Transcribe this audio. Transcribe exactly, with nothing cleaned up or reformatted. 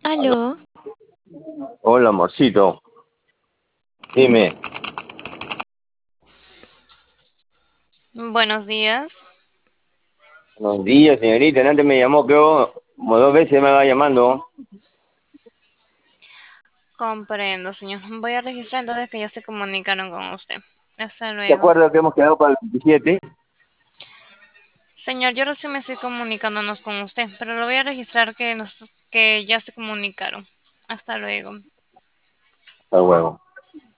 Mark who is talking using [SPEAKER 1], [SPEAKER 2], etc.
[SPEAKER 1] Aló.
[SPEAKER 2] Aló,
[SPEAKER 1] Hola, amorcito. Dime.
[SPEAKER 2] buenos días.
[SPEAKER 1] Buenos días, señorita. Antes me llamó, creo, como dos veces me va llamando.
[SPEAKER 2] Comprendo, señor. Voy a registrar entonces que ya se comunicaron con usted. Hasta
[SPEAKER 1] ¿Se
[SPEAKER 2] luego.
[SPEAKER 1] acuerda que hemos quedado para el veintisiete?
[SPEAKER 2] Señor, yo recién me estoy comunicándonos con usted, pero lo voy a registrar que, nos, que ya se comunicaron. Hasta luego.
[SPEAKER 1] Hasta luego.